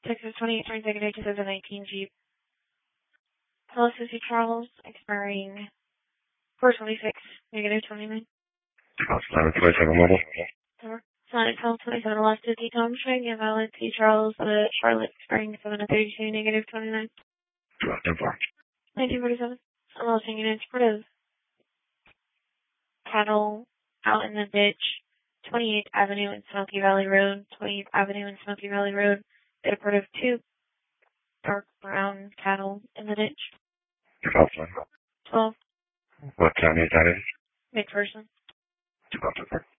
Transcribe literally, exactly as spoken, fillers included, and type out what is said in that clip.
Texas twenty-eight turns negative two thousand nineteen Jeep. Hello, Susie Charles, expiring four twenty-six, negative twenty-nine. Seven twenty-seven mobile. Sonic twelve twenty-seven, last Disney Tom Shang, and Violet C. Charles, uh, Charlotte, expiring seven thirty-two, negative twenty-nine. nineteen forty-seven. I'm also singing in support of cattle out in the ditch, twenty-eighth Avenue and Smoky Valley Road, twentieth Avenue and Smoky Valley Road, the report of two dark brown cattle in the ditch. twelve. What county is that in? McPherson.